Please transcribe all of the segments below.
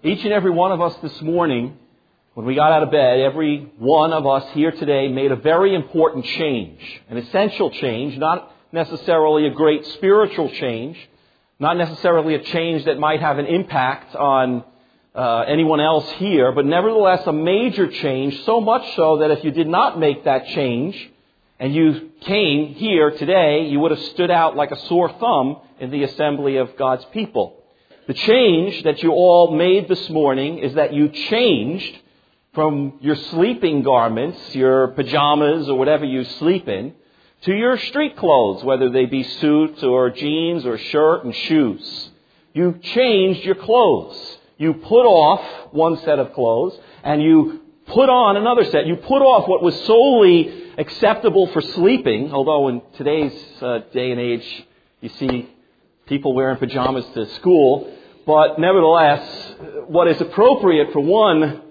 Each and every one of us this morning, when we got out of bed, every one of us here today made a very important change, an essential change, not necessarily a great spiritual change, not necessarily a change that might have an impact on anyone else here, but nevertheless a major change, so much so that if you did not make that change and you came here today, you would have stood out like a sore thumb in the assembly of God's people. The change that you all made this morning is that you changed from your sleeping garments, your pajamas or whatever you sleep in, to your street clothes, whether they be suits or jeans or shirt and shoes. You changed your clothes. You put off one set of clothes and you put on another set. You put off what was solely acceptable for sleeping, although in today's day and age you see people wearing pajamas to school, but nevertheless, what is appropriate for one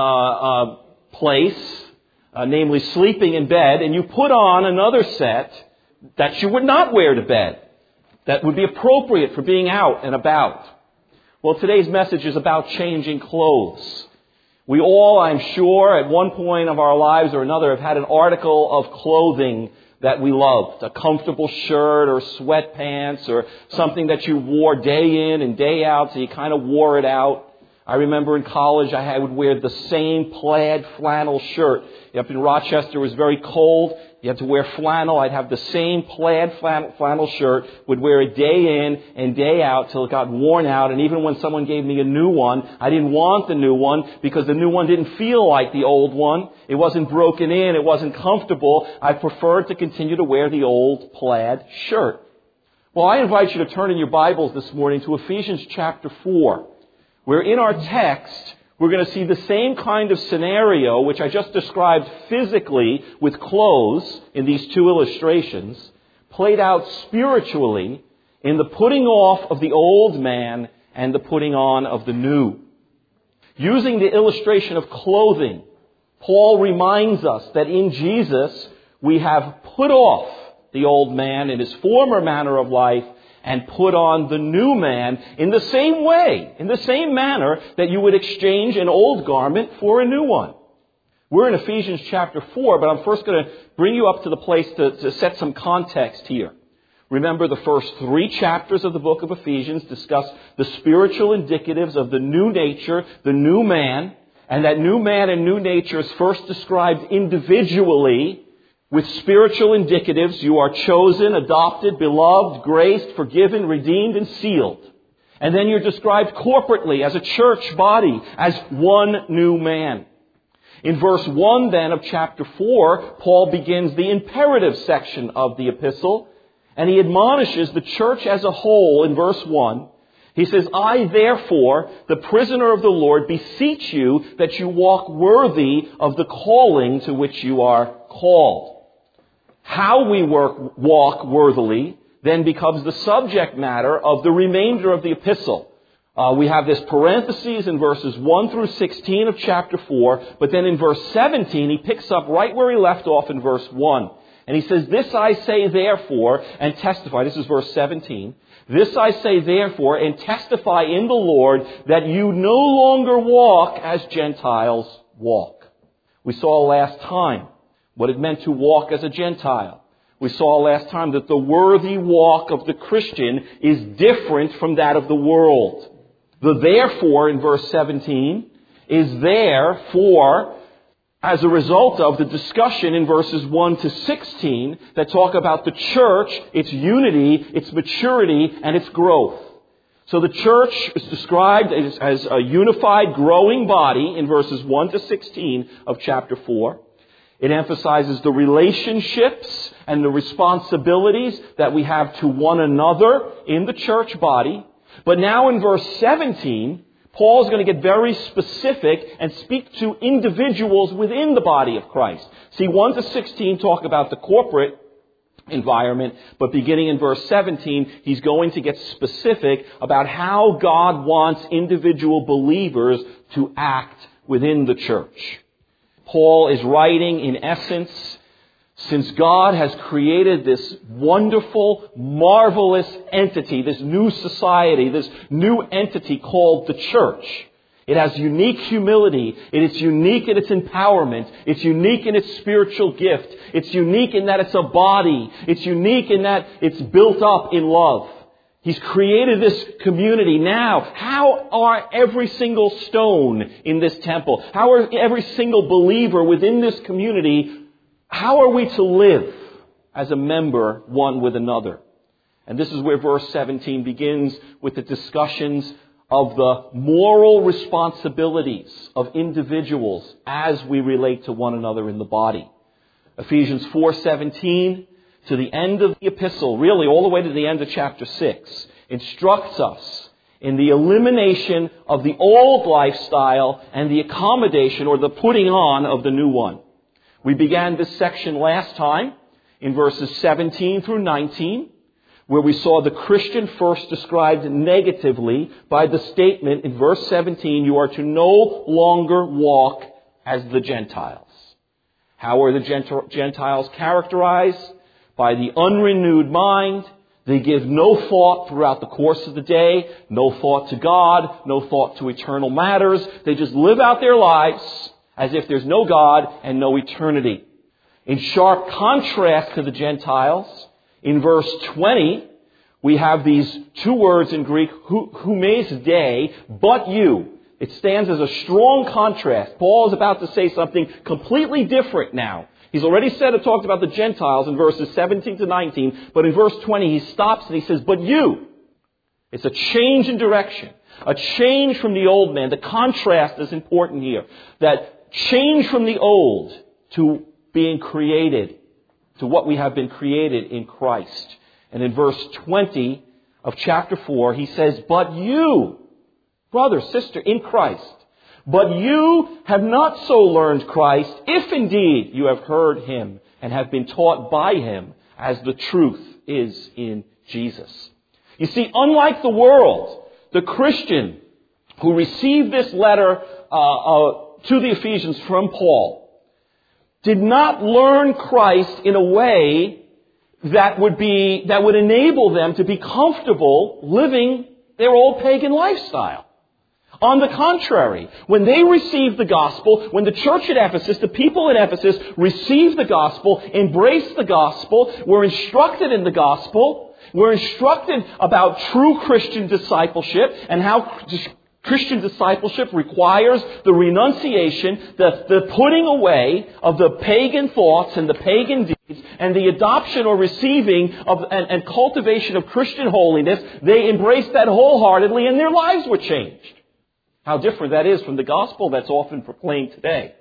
place, namely sleeping in bed, and you put on another set that you would not wear to bed, that would be appropriate for being out and about. Well, today's message is about changing clothes. We all, I'm sure, at one point of our lives or another have had an article of clothing that we loved. A comfortable shirt or sweatpants or something that you wore day in and day out, so you kind of wore it out. I remember in college I would wear the same plaid flannel shirt. Up in Rochester it was very cold. You had to wear flannel. I'd have the same plaid flannel shirt, would wear it day in and day out till it got worn out. And even when someone gave me a new one, I didn't want the new one because the new one didn't feel like the old one. It wasn't broken in. It wasn't comfortable. I preferred to continue to wear the old plaid shirt. Well, I invite you to turn in your Bibles this morning to Ephesians chapter 4, where in our text, we're going to see the same kind of scenario which I just described physically with clothes in these two illustrations, played out spiritually in the putting off of the old man and the putting on of the new. Using the illustration of clothing, Paul reminds us that in Jesus we have put off the old man in his former manner of life and put on the new man in the same way, in the same manner that you would exchange an old garment for a new one. We're in Ephesians chapter 4, but I'm first going to bring you up to the place to set some context here. Remember, the first 3 chapters of the book of Ephesians discuss the spiritual indicatives of the new nature, the new man, and that new man and new nature is first described individually with spiritual indicatives. You are chosen, adopted, beloved, graced, forgiven, redeemed, and sealed. And then you're described corporately as a church body, as one new man. In verse 1 then of chapter 4, Paul begins the imperative section of the epistle, and he admonishes the church as a whole in verse 1. He says, I therefore, the prisoner of the Lord, beseech you that you walk worthy of the calling to which you are called. How we walk worthily then becomes the subject matter of the remainder of the epistle. We have this parenthesis in verses 1 through 16 of chapter 4, but then in verse 17 he picks up right where he left off in verse 1. And he says, this I say therefore and testify, this is verse 17, this I say therefore and testify in the Lord that you no longer walk as Gentiles walk. We saw last time what it meant to walk as a Gentile. We saw last time that the worthy walk of the Christian is different from that of the world. The therefore in verse 17 is there for, as a result of the discussion in verses 1 to 16 that talk about the church, its unity, its maturity, and its growth. So the church is described as a unified, growing body in verses 1 to 16 of chapter 4. It emphasizes the relationships and the responsibilities that we have to one another in the church body. But now in verse 17, Paul is going to get very specific and speak to individuals within the body of Christ. See, 1 to 16 talk about the corporate environment, but beginning in verse 17, he's going to get specific about how God wants individual believers to act within the church. Paul is writing, in essence, since God has created this wonderful, marvelous entity, this new society, this new entity called the church, It has unique humility. It's unique in its empowerment. It's unique in its spiritual gift. It's unique in that it's a body. It's unique in that it's built up in love. He's created this community now. How are every single stone in this temple, how are every single believer within this community, how are we to live as a member one with another? And this is where verse 17 begins with the discussions of the moral responsibilities of individuals as we relate to one another in the body. Ephesians 4:17 to the end of the epistle, really all the way to the end of chapter 6, instructs us in the elimination of the old lifestyle and the accommodation or the putting on of the new one. We began this section last time in verses 17 through 19, where we saw the Christian first described negatively by the statement in verse 17, you are to no longer walk as the Gentiles. How are the Gentiles characterized? By the unrenewed mind. They give no thought throughout the course of the day, no thought to God, no thought to eternal matters. They just live out their lives as if there's no God and no eternity. In sharp contrast to the Gentiles, in verse 20, we have these two words in Greek, humes dei, but you. It stands as a strong contrast. Paul is about to say something completely different now. He's already talked about the Gentiles in verses 17 to 19, but in verse 20 he stops and he says, but you. It's a change in direction. A change from the old man. The contrast is important here. That change from the old to being created, to what we have been created in Christ. And in verse 20 of chapter 4, he says, but you, brother, sister, in Christ, but you have not so learned Christ, if indeed you have heard him and have been taught by him, as the truth is in Jesus. You see, unlike the world, the Christian who received this letter to the Ephesians from Paul did not learn Christ in a way that would enable them to be comfortable living their old pagan lifestyle. On the contrary, when they received the gospel, when the church at Ephesus, the people at Ephesus received the gospel, embraced the gospel, were instructed in the gospel, were instructed about true Christian discipleship and how Christian discipleship requires the renunciation, the putting away of the pagan thoughts and the pagan deeds and the adoption or receiving of and cultivation of Christian holiness. They embraced that wholeheartedly and their lives were changed. How different that is from the gospel that's often proclaimed today.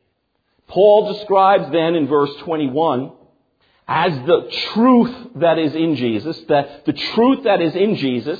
Paul describes then in verse 21 as the truth that is in Jesus, that the truth that is in Jesus,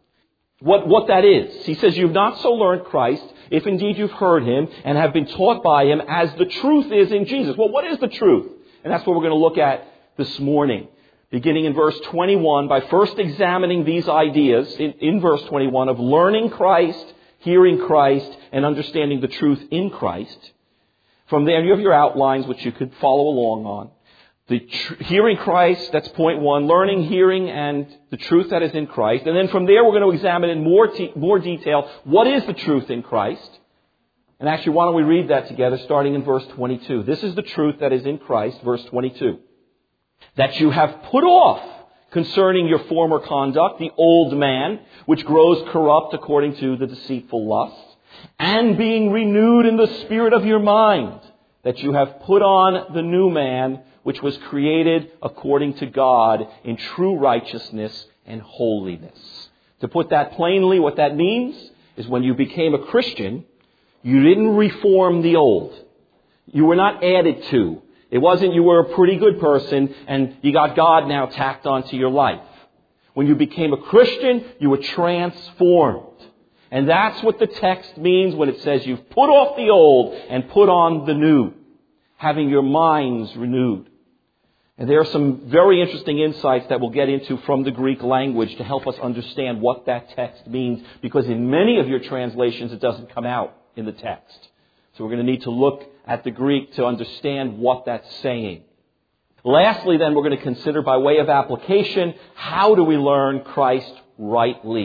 what that is. He says, you've not so learned Christ, if indeed you've heard him and have been taught by him, as the truth is in Jesus. Well, what is the truth? And that's what we're going to look at this morning. Beginning in verse 21, by first examining these ideas in verse 21 of learning Christ, hearing Christ, and understanding the truth in Christ. From there, you have your outlines, which you could follow along on. Hearing Christ, that's point one. Learning, hearing, and the truth that is in Christ. And then from there, we're going to examine in more detail what is the truth in Christ. And actually, why don't we read that together, starting in verse 22. This is the truth that is in Christ, verse 22. That you have put off concerning your former conduct, the old man, which grows corrupt according to the deceitful lusts, and being renewed in the spirit of your mind, that you have put on the new man, which was created according to God in true righteousness and holiness. To put that plainly, what that means is when you became a Christian, you didn't reform the old. You were not added to. It wasn't you were a pretty good person and you got God now tacked onto your life. When you became a Christian, you were transformed. And that's what the text means when it says you've put off the old and put on the new, having your minds renewed. And there are some very interesting insights that we'll get into from the Greek language to help us understand what that text means, because in many of your translations it doesn't come out in the text. So we're going to need to look at the Greek to understand what that's saying. Lastly, then, we're going to consider by way of application, how do we learn Christ rightly?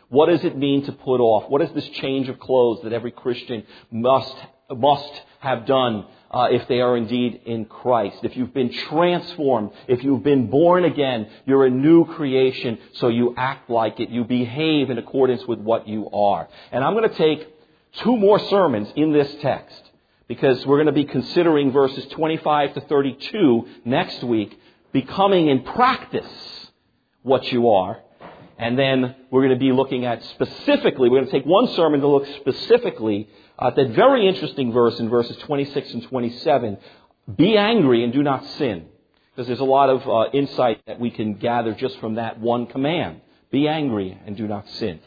What does it mean to put off? What is this change of clothes that every Christian must have done if they are indeed in Christ? If you've been transformed, if you've been born again, you're a new creation, so you act like it. You behave in accordance with what you are. And I'm going to take 2 more sermons in this text, because we're going to be considering verses 25 to 32 next week, becoming in practice what you are. And then we're going to be looking at specifically, we're going to take one sermon to look specifically at that very interesting verse in verses 26 and 27. Be angry and do not sin. Because there's a lot of insight that we can gather just from that one command. Be angry and do not sin.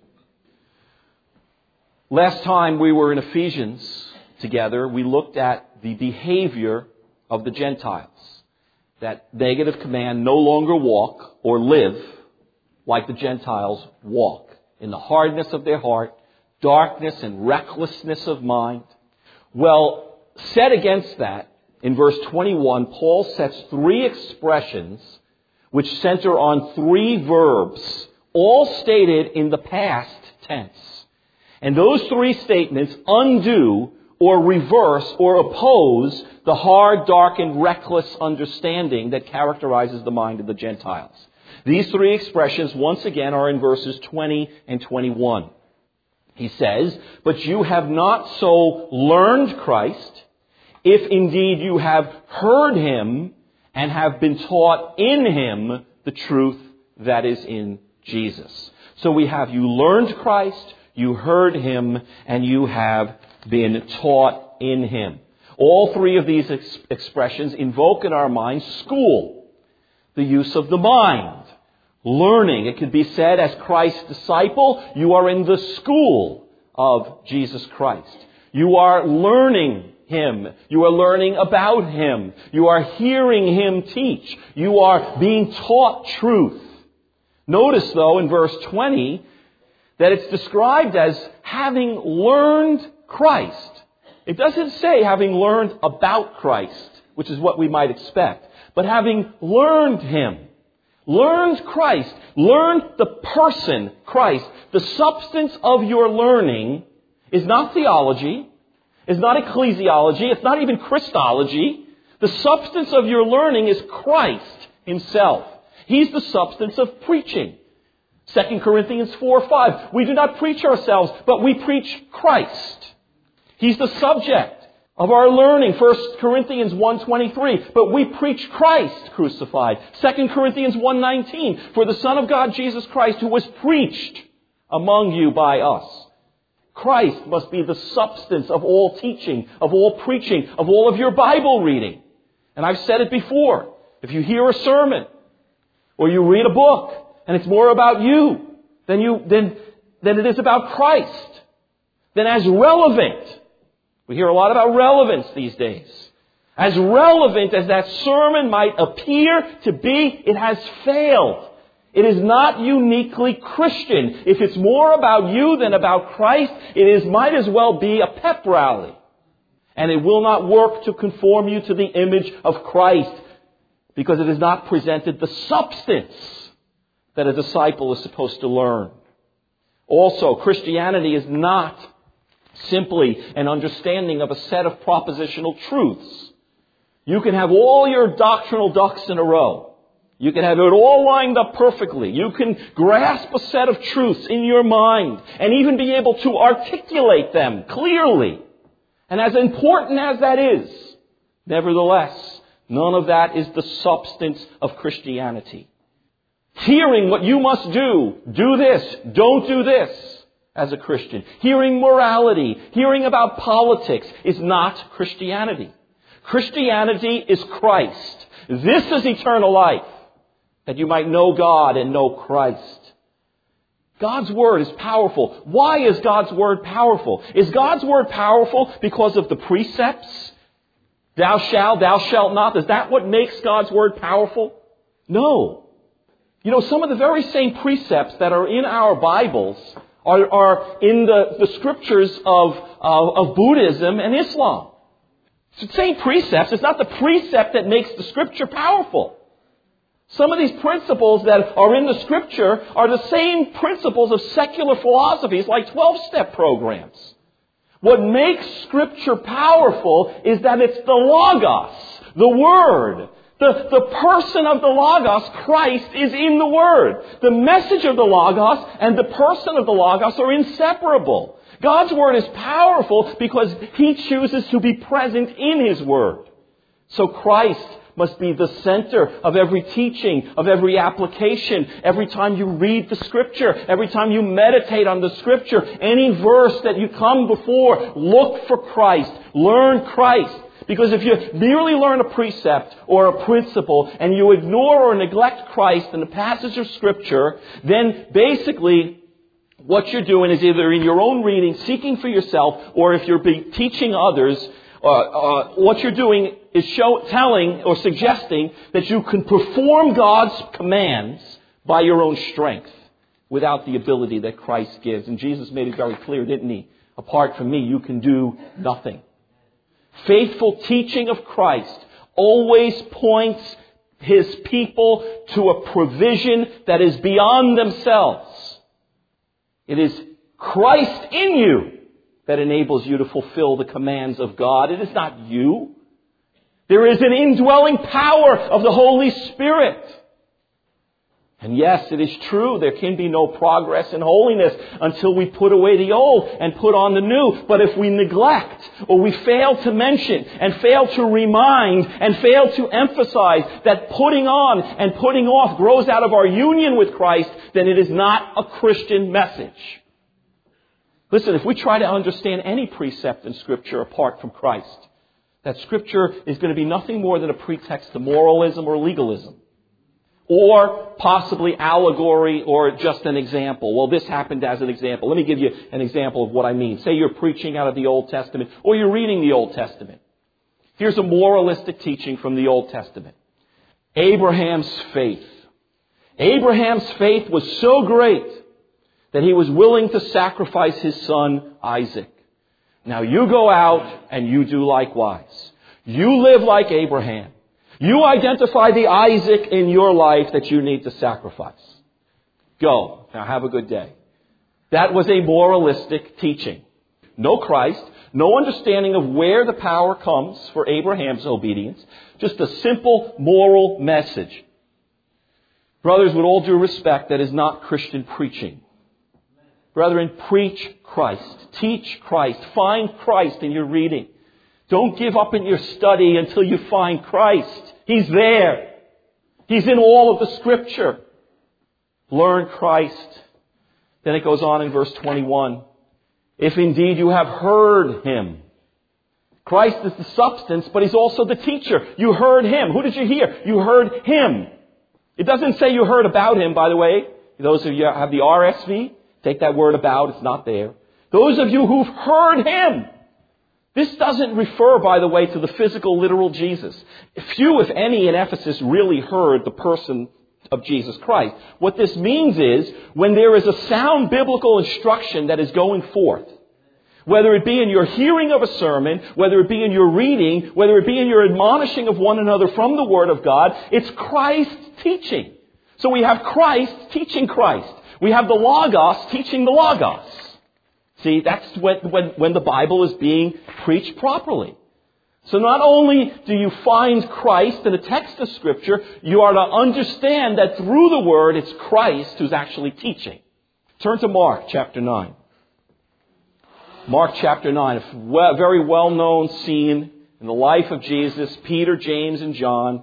Last time we were in Ephesians together, we looked at the behavior of the Gentiles. That negative command, no longer walk or live like the Gentiles walk, in the hardness of their heart, darkness and recklessness of mind. Well, set against that, in verse 21, Paul sets 3 expressions which center on 3 verbs, all stated in the past tense. And those 3 statements undo or reverse or oppose the hard, dark, and reckless understanding that characterizes the mind of the Gentiles. These 3 expressions, once again, are in verses 20 and 21. He says, but you have not so learned Christ, if indeed you have heard Him and have been taught in Him the truth that is in Jesus. So we have you learned Christ, you heard Him, and you have been taught in Him. All 3 of these expressions invoke in our minds school, the use of the mind. Learning. It could be said as Christ's disciple, you are in the school of Jesus Christ. You are learning Him. You are learning about Him. You are hearing Him teach. You are being taught truth. Notice, though, in verse 20, that it's described as having learned Christ. It doesn't say having learned about Christ, which is what we might expect, but having learned Him. Learned Christ. Learn the person, Christ. The substance of your learning is not theology, is not ecclesiology, it's not even Christology. The substance of your learning is Christ Himself. He's the substance of preaching. 2 Corinthians 4:5. We do not preach ourselves, but we preach Christ. He's the subject of our learning. 1 Corinthians 1:23. But we preach Christ crucified. 2 Corinthians 1:19. For the Son of God, Jesus Christ, who was preached among you by us. Christ must be the substance of all teaching, of all preaching, of all of your Bible reading. And I've said it before. If you hear a sermon, or you read a book, and it's more about you than it is about Christ, then as relevant, we hear a lot about relevance these days. As relevant as that sermon might appear to be, it has failed. It is not uniquely Christian. If it's more about you than about Christ, might as well be a pep rally. And it will not work to conform you to the image of Christ, because it has not presented the substance that a disciple is supposed to learn. Also, Christianity is not simply an understanding of a set of propositional truths. You can have all your doctrinal ducks in a row. You can have it all lined up perfectly. You can grasp a set of truths in your mind and even be able to articulate them clearly. And as important as that is, nevertheless, none of that is the substance of Christianity. Hearing what you must do this, don't do this, as a Christian. Hearing morality, hearing about politics is not Christianity. Christianity is Christ. This is eternal life, that you might know God and know Christ. God's Word is powerful. Why is God's Word powerful? Is God's Word powerful because of the precepts? Thou shalt not. Is that what makes God's Word powerful? No. You know, some of the very same precepts that are in our Bibles are in the scriptures of Buddhism and Islam. It's the same precepts. It's not the precept that makes the scripture powerful. Some of these principles that are in the Scripture are the same principles of secular philosophies like 12-step programs. What makes Scripture powerful is that it's the Logos, the Word. The person of the Logos, Christ, is in the Word. The message of the Logos and the person of the Logos are inseparable. God's Word is powerful because He chooses to be present in His Word. So Christ must be the center of every teaching, of every application. Every time you read the Scripture, every time you meditate on the Scripture, any verse that you come before, look for Christ. Learn Christ. Because if you merely learn a precept or a principle and you ignore or neglect Christ in the passage of Scripture, then basically what you're doing is either in your own reading, seeking for yourself, or if you're teaching others, what you're doing is telling or suggesting that you can perform God's commands by your own strength without the ability that Christ gives. And Jesus made it very clear, didn't He? Apart from me, you can do nothing. Faithful teaching of Christ always points His people to a provision that is beyond themselves. It is Christ in you that enables you to fulfill the commands of God. It is not you. There is an indwelling power of the Holy Spirit. And yes, it is true, there can be no progress in holiness until we put away the old and put on the new. But if we neglect, or we fail to mention, and fail to remind, and fail to emphasize that putting on and putting off grows out of our union with Christ, then it is not a Christian message. Listen, if we try to understand any precept in Scripture apart from Christ, that Scripture is going to be nothing more than a pretext to moralism or legalism. Or possibly allegory or just an example. Well, this happened as an example. Let me give you an example of what I mean. Say you're preaching out of the Old Testament or you're reading the Old Testament. Here's a moralistic teaching from the Old Testament. Abraham's faith. Abraham's faith was so great that he was willing to sacrifice his son Isaac. Now you go out and you do likewise. You live like Abraham. You identify the Isaac in your life that you need to sacrifice. Go. Now have a good day. That was a moralistic teaching. No Christ, no understanding of where the power comes for Abraham's obedience. Just a simple moral message. Brothers, with all due respect, that is not Christian preaching. Brethren, preach Christ. Teach Christ. Find Christ in your reading. Don't give up in your study until you find Christ. He's there. He's in all of the Scripture. Learn Christ. Then it goes on in verse 21. If indeed you have heard Him. Christ is the substance, but He's also the teacher. You heard Him. Who did you hear? You heard Him. It doesn't say you heard about Him, by the way. Those of you who have the RSV, take that word about. It's not there. Those of you who've heard Him. This doesn't refer, by the way, to the physical, literal Jesus. Few, if any, in Ephesus really heard the person of Jesus Christ. What this means is, when there is a sound biblical instruction that is going forth, whether it be in your hearing of a sermon, whether it be in your reading, whether it be in your admonishing of one another from the Word of God, it's Christ teaching. So we have Christ teaching Christ. We have the Logos teaching the Logos. See, that's when the Bible is being preached properly. So not only do you find Christ in the text of Scripture, you are to understand that through the Word, it's Christ who's actually teaching. Turn to Mark chapter 9. Mark chapter 9, a very well-known scene in the life of Jesus. Peter, James, and John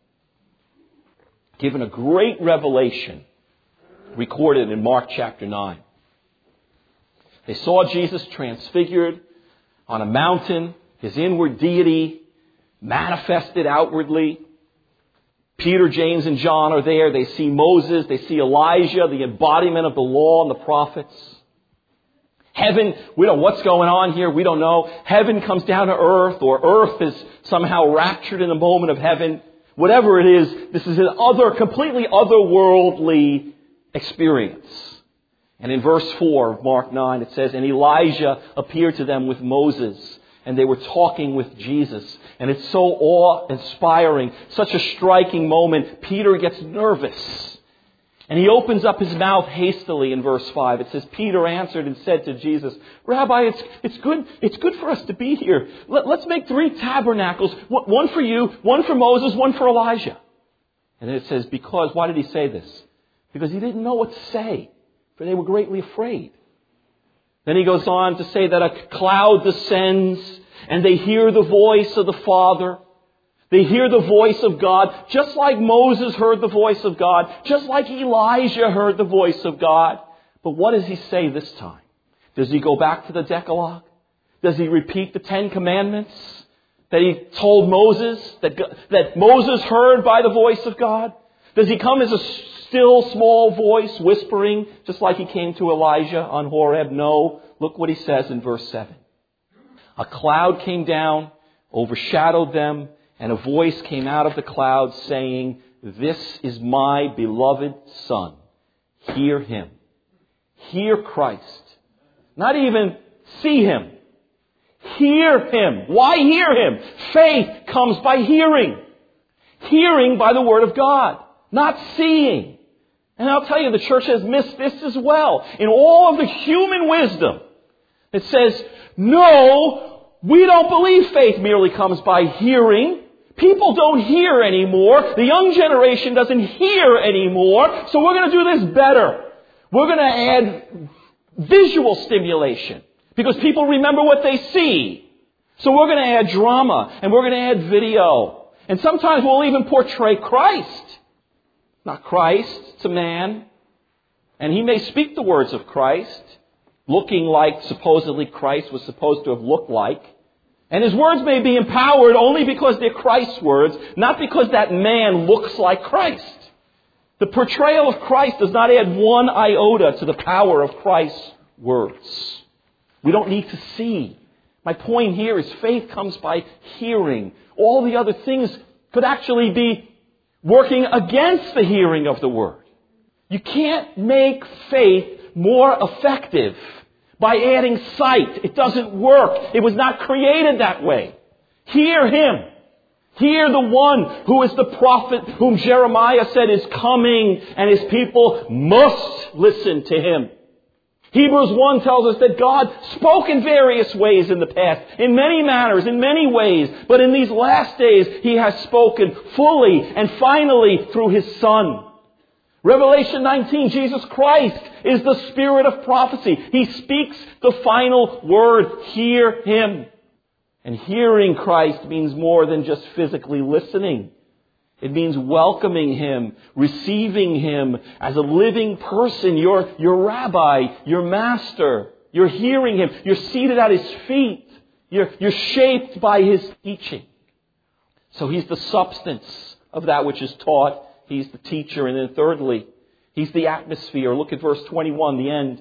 given a great revelation recorded in Mark chapter 9. They saw Jesus transfigured on a mountain, His inward deity manifested outwardly. Peter, James, and John are there. They see Moses. They see Elijah, the embodiment of the law and the prophets. Heaven, we don't know what's going on here. We don't know. Heaven comes down to earth, or earth is somehow raptured in the moment of heaven. Whatever it is, this is an completely otherworldly experience. And in verse 4 of Mark 9, it says, and Elijah appeared to them with Moses and they were talking with Jesus. And it's so awe-inspiring, such a striking moment. Peter gets nervous. And he opens up his mouth hastily in verse 5. It says, Peter answered and said to Jesus, Rabbi, it's good for us to be here. Let's make 3 tabernacles, one for you, one for Moses, one for Elijah. And then it says, why did he say this? Because he didn't know what to say, for they were greatly afraid. Then he goes on to say that a cloud descends and they hear the voice of the Father. They hear the voice of God, just like Moses heard the voice of God, just like Elijah heard the voice of God. But what does he say this time? Does he go back to the Decalogue? Does he repeat the 10 Commandments that he told Moses, that Moses heard by the voice of God? Does he come as a still small voice whispering, just like he came to Elijah on Horeb? No. Look what he says in verse 7. A cloud came down, overshadowed them, and a voice came out of the cloud saying, This is my beloved Son. Hear Him. Hear Christ. Not even see Him. Hear Him. Why hear Him? Faith comes by hearing. Hearing by the Word of God. Not seeing. And I'll tell you, the church has missed this as well. In all of the human wisdom, it says, no, we don't believe faith merely comes by hearing. People don't hear anymore. The young generation doesn't hear anymore. So we're going to do this better. We're going to add visual stimulation because people remember what they see. So we're going to add drama and we're going to add video. And sometimes we'll even portray Christ. Not Christ, it's a man. And he may speak the words of Christ, looking like supposedly Christ was supposed to have looked like. And his words may be empowered only because they're Christ's words, not because that man looks like Christ. The portrayal of Christ does not add one iota to the power of Christ's words. We don't need to see. My point here is faith comes by hearing. All the other things could actually be working against the hearing of the Word. You can't make faith more effective by adding sight. It doesn't work. It was not created that way. Hear Him. Hear the one who is the prophet whom Jeremiah said is coming, and His people must listen to Him. Hebrews 1 tells us that God spoke in various ways in the past, in many manners, in many ways, but in these last days He has spoken fully and finally through His Son. Revelation 19, Jesus Christ is the Spirit of prophecy. He speaks the final word. Hear Him. And hearing Christ means more than just physically listening. It means welcoming Him, receiving Him as a living person, your rabbi, your master. You're hearing Him. You're seated at His feet. You're shaped by His teaching. So He's the substance of that which is taught. He's the teacher. And then thirdly, He's the atmosphere. Look at verse 21, the end.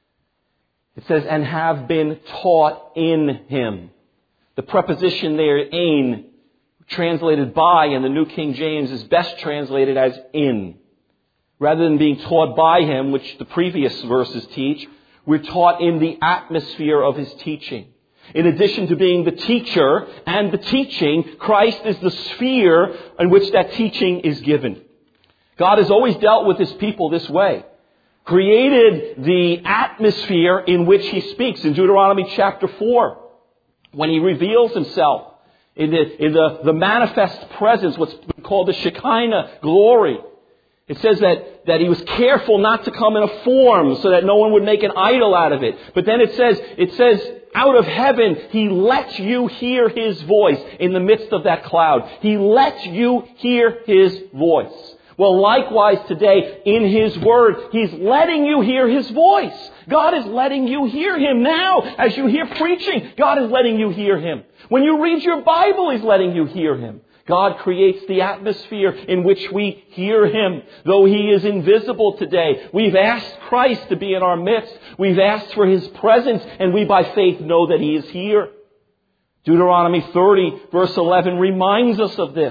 It says, and have been taught in Him. The preposition there, ein, translated by in the New King James, is best translated as in. Rather than being taught by Him, which the previous verses teach, we're taught in the atmosphere of His teaching. In addition to being the teacher and the teaching, Christ is the sphere in which that teaching is given. God has always dealt with His people this way. Created the atmosphere in which He speaks. In Deuteronomy chapter 4, when He reveals Himself in the manifest presence, what's called the Shekinah glory. It says that He was careful not to come in a form so that no one would make an idol out of it. But then it says out of heaven, He lets you hear His voice in the midst of that cloud. He lets you hear His voice. Well, likewise today, in His Word, He's letting you hear His voice. God is letting you hear Him now. As you hear preaching, God is letting you hear Him. When you read your Bible, He's letting you hear Him. God creates the atmosphere in which we hear Him. Though He is invisible today, we've asked Christ to be in our midst. We've asked for His presence, and we by faith know that He is here. Deuteronomy 30, verse 11 reminds us of this.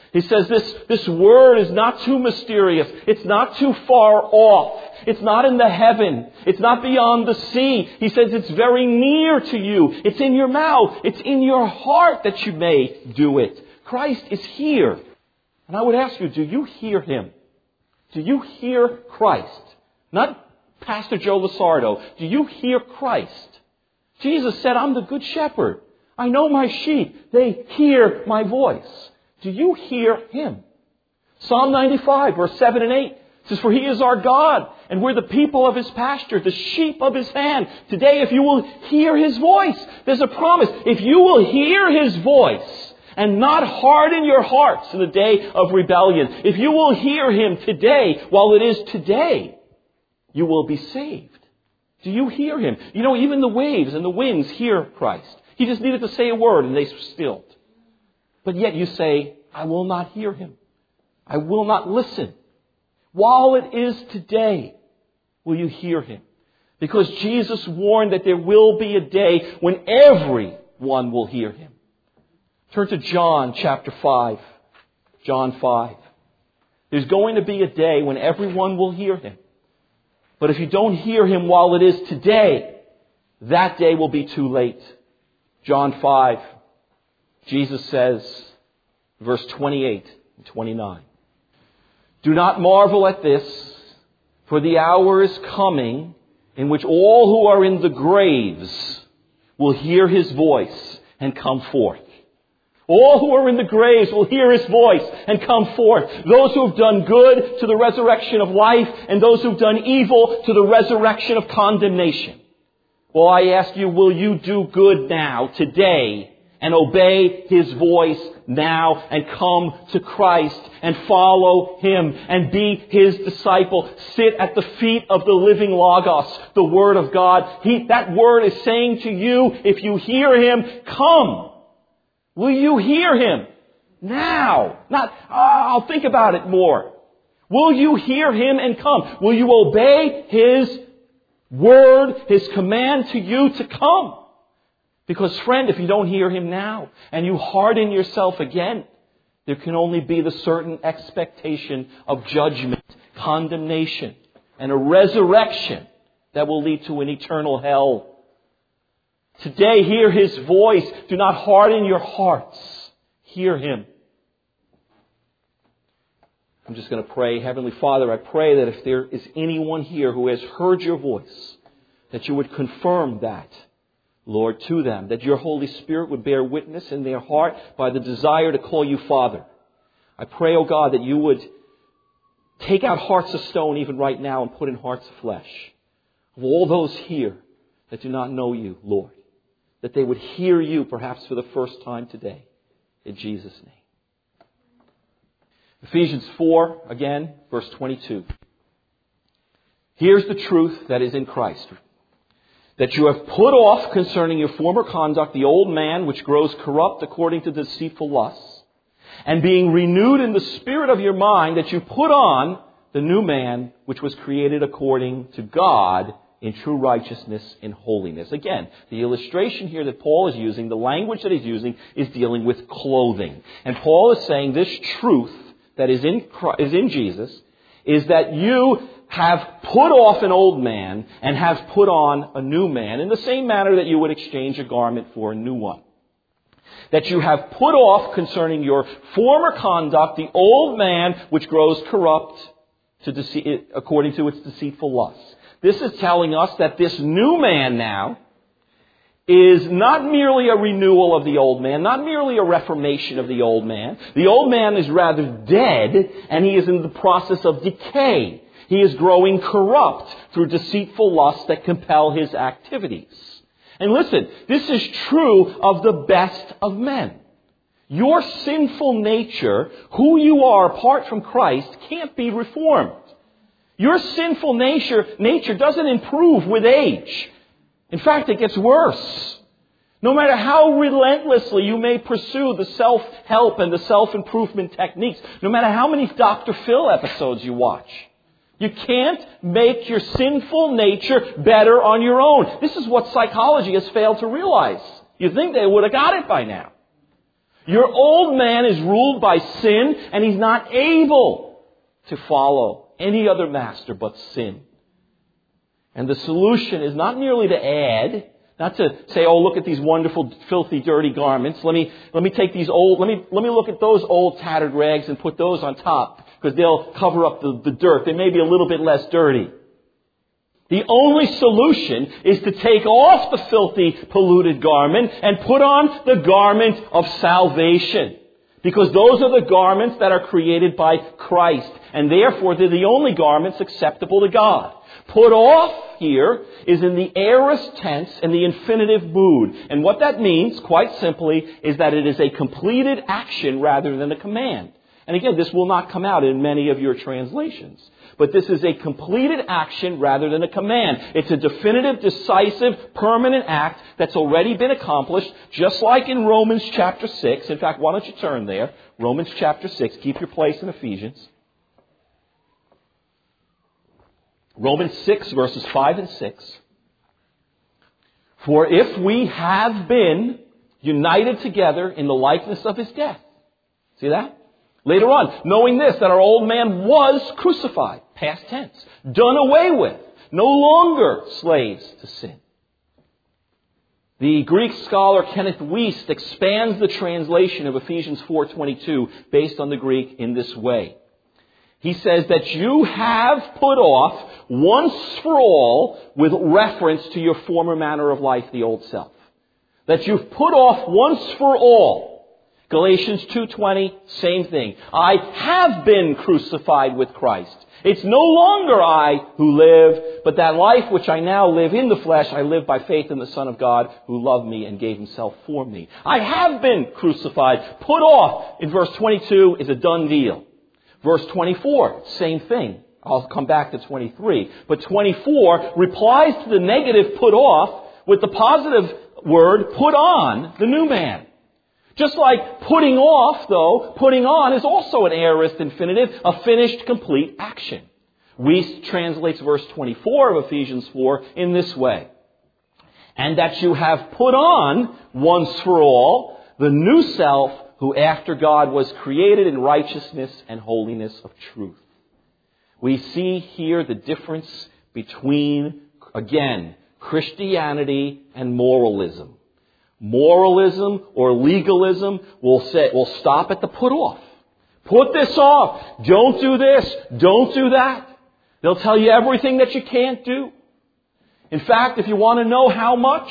He says this word is not too mysterious. It's not too far off. It's not in the heaven. It's not beyond the sea. He says it's very near to you. It's in your mouth. It's in your heart that you may do it. Christ is here. And I would ask you, do you hear Him? Do you hear Christ? Not Pastor Joe Lusardo. Do you hear Christ? Jesus said, I'm the good shepherd. I know my sheep. They hear my voice. Do you hear Him? Psalm 95, verse 7 and 8 says, for He is our God, and we're the people of His pasture, the sheep of His hand. Today, if you will hear His voice, there's a promise. If you will hear His voice and not harden your hearts in the day of rebellion, if you will hear Him today, while it is today, you will be saved. Do you hear Him? You know, even the waves and the winds hear Christ. He just needed to say a word and they stilled. But yet you say, I will not hear Him. I will not listen. While it is today, will you hear Him? Because Jesus warned that there will be a day when everyone will hear Him. Turn to John chapter 5. John 5. There's going to be a day when everyone will hear Him. But if you don't hear Him while it is today, that day will be too late. John 5. Jesus says, verse 28 and 29, do not marvel at this, for the hour is coming in which all who are in the graves will hear His voice and come forth. All who are in the graves will hear His voice and come forth. Those who have done good to the resurrection of life, and those who have done evil to the resurrection of condemnation. Well, I ask you, will you do good now, today, and obey His voice now and come to Christ and follow Him and be His disciple? Sit at the feet of the living Logos, the Word of God. That Word is saying to you, if you hear Him, come. Will you hear Him now? Not, I'll think about it more. Will you hear Him and come? Will you obey His Word, His command to you to come? Because, friend, if you don't hear Him now and you harden yourself again, there can only be the certain expectation of judgment, condemnation, and a resurrection that will lead to an eternal hell. Today, hear His voice. Do not harden your hearts. Hear Him. I'm just going to pray. Heavenly Father, I pray that if there is anyone here who has heard your voice, that you would confirm that, Lord, to them, that your Holy Spirit would bear witness in their heart by the desire to call you Father. I pray, O God, that you would take out hearts of stone even right now and put in hearts of flesh of all those here that do not know you, Lord, that they would hear you perhaps for the first time today. In Jesus' name. Ephesians 4, again, verse 22. Here's the truth that is in Christ. That you have put off concerning your former conduct the old man which grows corrupt according to deceitful lusts, and being renewed in the spirit of your mind, that you put on the new man which was created according to God in true righteousness and holiness. Again, the illustration here that Paul is using, the language that he's using, is dealing with clothing. And Paul is saying this truth that is in Jesus is that you have put off an old man and have put on a new man in the same manner that you would exchange a garment for a new one. That you have put off concerning your former conduct the old man which grows corrupt according to its deceitful lusts. This is telling us that this new man now is not merely a renewal of the old man, not merely a reformation of the old man. The old man is rather dead, and he is in the process of decay. He is growing corrupt through deceitful lusts that compel his activities. And listen, this is true of the best of men. Your sinful nature, who you are apart from Christ, can't be reformed. Your sinful nature doesn't improve with age. In fact, it gets worse. No matter how relentlessly you may pursue the self-help and the self-improvement techniques, no matter how many Dr. Phil episodes you watch, you can't make your sinful nature better on your own. This is what psychology has failed to realize. You think they would have got it by now. Your old man is ruled by sin, and he's not able to follow any other master but sin. And the solution is not merely to add, not to say, oh, look at these wonderful, filthy, dirty garments. Let me take these old, let me look at those old tattered rags and put those on top, because they'll cover up the dirt. They may be a little bit less dirty. The only solution is to take off the filthy, polluted garment and put on the garment of salvation. Because those are the garments that are created by Christ. And therefore, they're the only garments acceptable to God. Put off here is in the aorist tense and the infinitive mood. And what that means, quite simply, is that it is a completed action rather than a command. And again, this will not come out in many of your translations. But this is a completed action rather than a command. It's a definitive, decisive, permanent act that's already been accomplished, just like in Romans chapter 6. In fact, why don't you turn there? Romans chapter 6. Keep your place in Ephesians. Romans 6, verses 5 and 6. For if we have been united together in the likeness of his death. See that? Later on, knowing this, that our old man was crucified, past tense, done away with, no longer slaves to sin. The Greek scholar Kenneth Wuest expands the translation of Ephesians 4:22 based on the Greek in this way. He says that you have put off once for all with reference to your former manner of life, the old self. That you've put off once for all. Galatians 2:20, same thing. I have been crucified with Christ. It's no longer I who live, but that life which I now live in the flesh, I live by faith in the Son of God who loved me and gave himself for me. I have been crucified. Put off, in verse 22, is a done deal. Verse 24, same thing. I'll come back to 23. But 24 replies to the negative put off with the positive word put on, the new man. Just like putting off, though, putting on is also an aorist infinitive, a finished, complete action. Wuest translates verse 24 of Ephesians 4 in this way. And that you have put on, once for all, the new self who after God was created in righteousness and holiness of truth. We see here the difference between, again, Christianity and moralism. Moralism or legalism will stop at the put off. Put this off. Don't do this. Don't do that. They'll tell you everything that you can't do. In fact, if you want to know how much,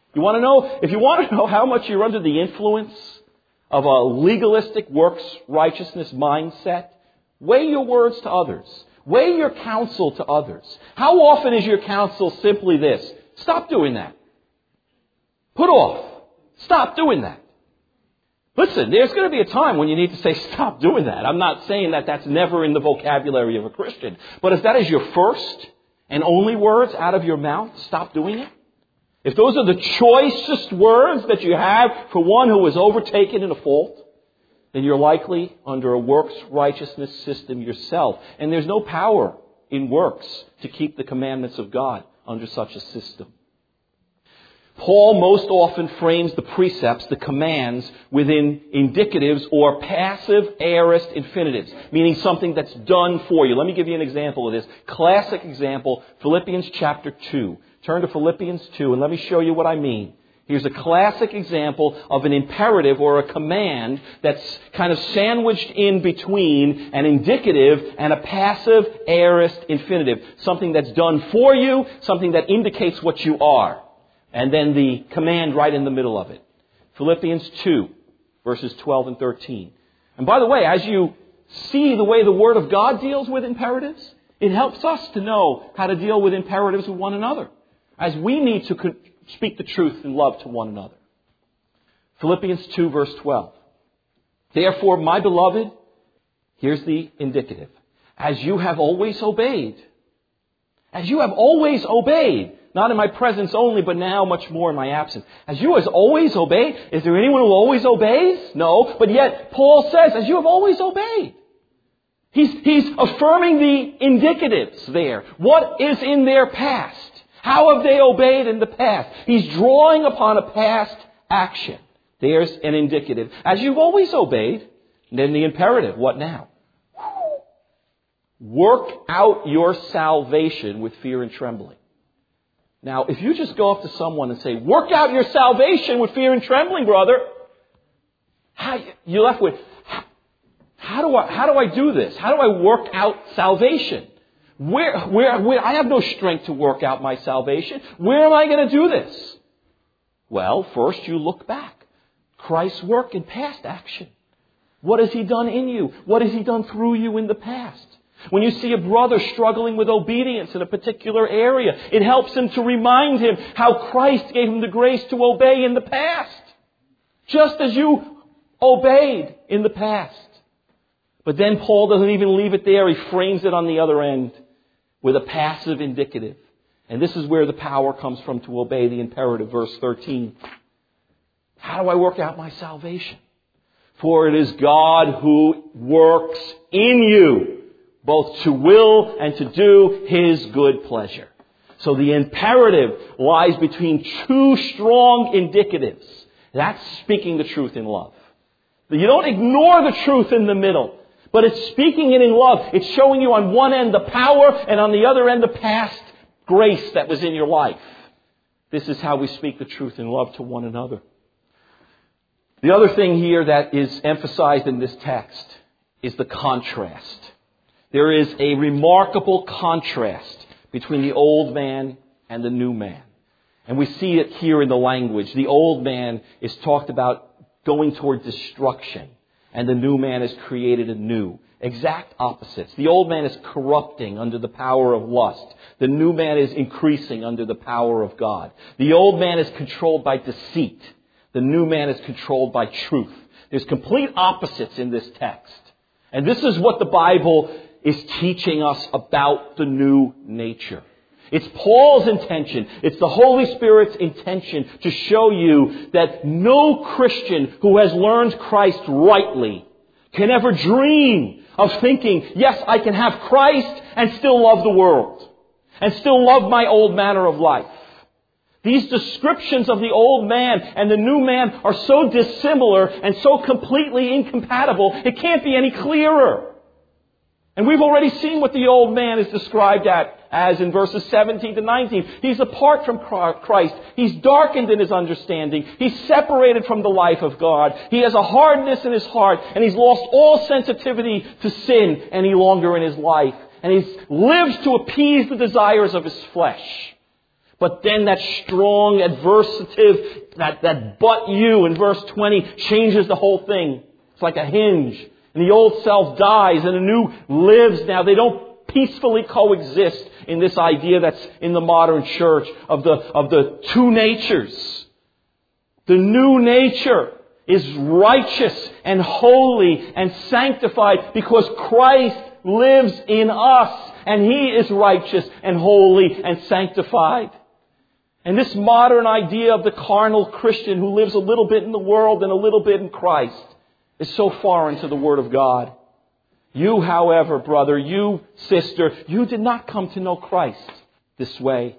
how much you're under the influence of a legalistic works righteousness mindset, weigh your words to others. Weigh your counsel to others. How often is your counsel simply this? Stop doing that. Put off. Stop doing that. Listen, there's going to be a time when you need to say, stop doing that. I'm not saying that that's never in the vocabulary of a Christian. But if that is your first and only words out of your mouth, stop doing it. If those are the choicest words that you have for one who is overtaken in a fault, then you're likely under a works righteousness system yourself. And there's no power in works to keep the commandments of God under such a system. Paul most often frames the precepts, the commands, within indicatives or passive aorist infinitives, meaning something that's done for you. Let me give you an example of this. Classic example, Philippians chapter 2. Turn to Philippians 2 and let me show you what I mean. Here's a classic example of an imperative or a command that's kind of sandwiched in between an indicative and a passive aorist infinitive. Something that's done for you, something that indicates what you are. And then the command right in the middle of it. Philippians 2, verses 12 and 13. And by the way, as you see the way the Word of God deals with imperatives, it helps us to know how to deal with imperatives with one another, as we need to speak the truth in love to one another. Philippians 2, verse 12. Therefore, my beloved, here's the indicative, as you have always obeyed, not in my presence only, but now much more in my absence. As you have always obeyed. Is there anyone who always obeys? No. But yet, Paul says, as you have always obeyed. He's affirming the indicatives there. What is in their past? How have they obeyed in the past? He's drawing upon a past action. There's an indicative. As you've always obeyed, then the imperative. What now? Work out your salvation with fear and trembling. Now, if you just go up to someone and say, work out your salvation with fear and trembling, brother, you're left with, how do I do this? How do I work out salvation? Where I have no strength to work out my salvation. Where am I going to do this? Well, first you look back. Christ's work in past action. What has He done in you? What has He done through you in the past? When you see a brother struggling with obedience in a particular area, it helps him to remind him how Christ gave him the grace to obey in the past. Just as you obeyed in the past. But then Paul doesn't even leave it there. He frames it on the other end with a passive indicative. And this is where the power comes from to obey the imperative. Verse 13. How do I work out my salvation? For it is God who works in you, both to will and to do His good pleasure. So the imperative lies between two strong indicatives. That's speaking the truth in love. You don't ignore the truth in the middle, but it's speaking it in love. It's showing you on one end the power and on the other end the past grace that was in your life. This is how we speak the truth in love to one another. The other thing here that is emphasized in this text is the contrast. There is a remarkable contrast between the old man and the new man. And we see it here in the language. The old man is talked about going toward destruction, and the new man is created anew. Exact opposites. The old man is corrupting under the power of lust. The new man is increasing under the power of God. The old man is controlled by deceit. The new man is controlled by truth. There's complete opposites in this text. And this is what the Bible is teaching us about the new nature. It's Paul's intention. It's the Holy Spirit's intention to show you that no Christian who has learned Christ rightly can ever dream of thinking, yes, I can have Christ and still love the world and still love my old manner of life. These descriptions of the old man and the new man are so dissimilar and so completely incompatible, it can't be any clearer. And we've already seen what the old man is described as in verses 17 to 19. He's apart from Christ. He's darkened in his understanding. He's separated from the life of God. He has a hardness in his heart, and he's lost all sensitivity to sin any longer in his life. And he lives to appease the desires of his flesh. But then that strong adversative, that but you in verse 20 changes the whole thing. It's like a hinge. And the old self dies and the new lives now. They don't peacefully coexist in this idea that's in the modern church of the two natures. The new nature is righteous and holy and sanctified because Christ lives in us and He is righteous and holy and sanctified. And this modern idea of the carnal Christian who lives a little bit in the world and a little bit in Christ is so foreign to the Word of God. You, however, brother, you, sister, you did not come to know Christ this way.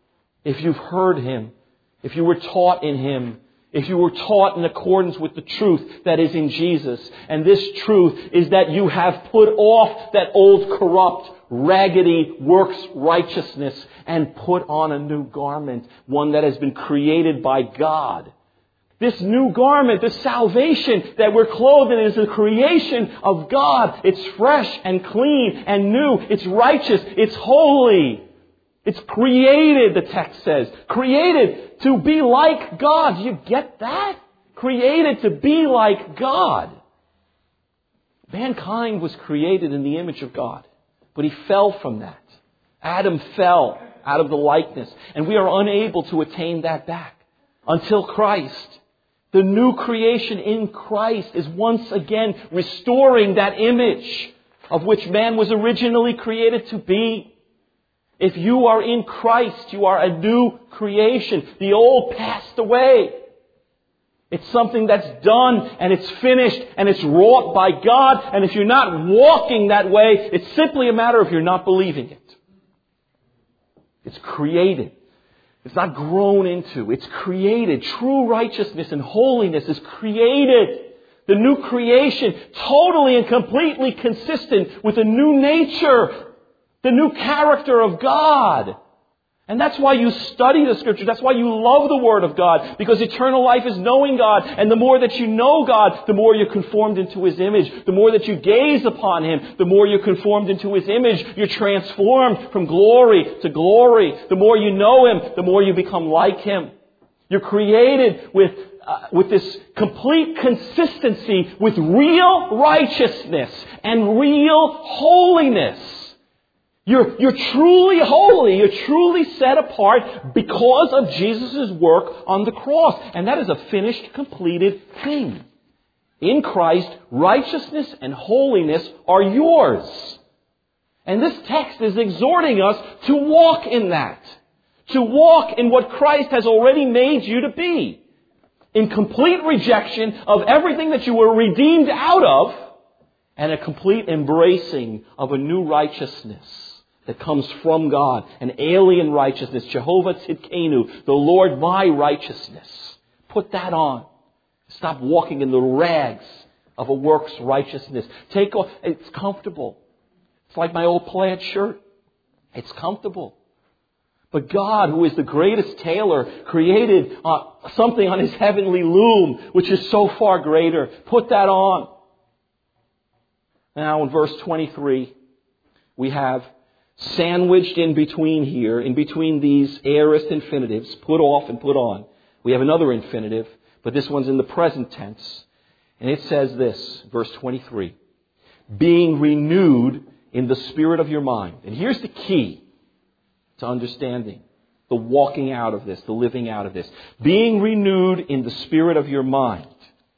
If you've heard Him, if you were taught in Him, if you were taught in accordance with the truth that is in Jesus, and this truth is that you have put off that old corrupt, raggedy works righteousness and put on a new garment, one that has been created by God. This new garment, this salvation that we're clothed in is a creation of God. It's fresh and clean and new. It's righteous. It's holy. It's created, the text says. Created to be like God. Do you get that? Created to be like God. Mankind was created in the image of God, but he fell from that. Adam fell out of the likeness, and we are unable to attain that back until Christ. The new creation in Christ is once again restoring that image of which man was originally created to be. If you are in Christ, you are a new creation. The old passed away. It's something that's done and it's finished and it's wrought by God. And if you're not walking that way, it's simply a matter of you're not believing it. It's created. It's not grown into. It's created. True righteousness and holiness is created. The new creation, totally and completely consistent with a new nature, the new character of God. And that's why you study the Scripture. That's why you love the Word of God. Because eternal life is knowing God. And the more that you know God, the more you're conformed into His image. The more that you gaze upon Him, the more you're conformed into His image. You're transformed from glory to glory. The more you know Him, the more you become like Him. You're created with this complete consistency with real righteousness and real holiness. You're truly holy. You're truly set apart because of Jesus' work on the cross. And that is a finished, completed thing. In Christ, righteousness and holiness are yours. And this text is exhorting us to walk in that. To walk in what Christ has already made you to be. In complete rejection of everything that you were redeemed out of. And a complete embracing of a new righteousness that comes from God, an alien righteousness, Jehovah Tzidkenu, the Lord my righteousness. Put that on. Stop walking in the rags of a works righteousness. Take off. It's comfortable. It's like my old plaid shirt. It's comfortable. But God, who is the greatest tailor, created something on His heavenly loom, which is so far greater. Put that on. Now in verse 23, we have sandwiched in between here, in between these aorist infinitives, put off and put on, we have another infinitive, but this one's in the present tense. And it says this, verse 23, being renewed in the spirit of your mind. And here's the key to understanding the walking out of this, the living out of this. Being renewed in the spirit of your mind.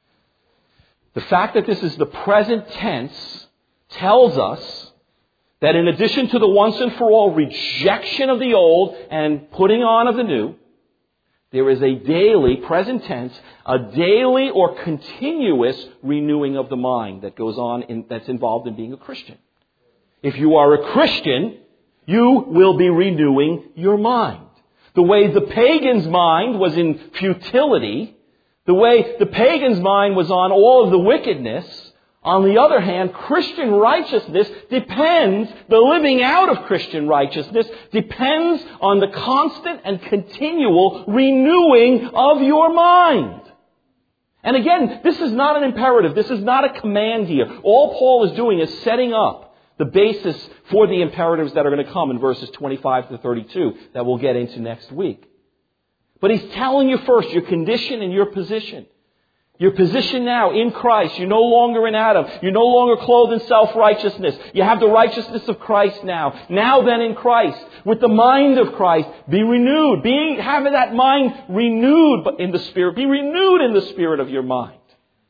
The fact that this is the present tense tells us that in addition to the once and for all rejection of the old and putting on of the new, there is a daily, present tense, a daily or continuous renewing of the mind that goes on, that's involved in being a Christian. If you are a Christian, you will be renewing your mind. The way the pagan's mind was in futility, the way the pagan's mind was on all of the wickedness, on the other hand, Christian righteousness depends, the living out of Christian righteousness depends on the constant and continual renewing of your mind. And again, this is not an imperative. This is not a command here. All Paul is doing is setting up the basis for the imperatives that are going to come in verses 25 to 32 that we'll get into next week. But he's telling you first your condition and your position. Your position now in Christ. You're no longer in Adam. You're no longer clothed in self-righteousness. You have the righteousness of Christ now. Now then in Christ, with the mind of Christ, be renewed. Having that mind renewed in the Spirit. Be renewed in the spirit of your mind.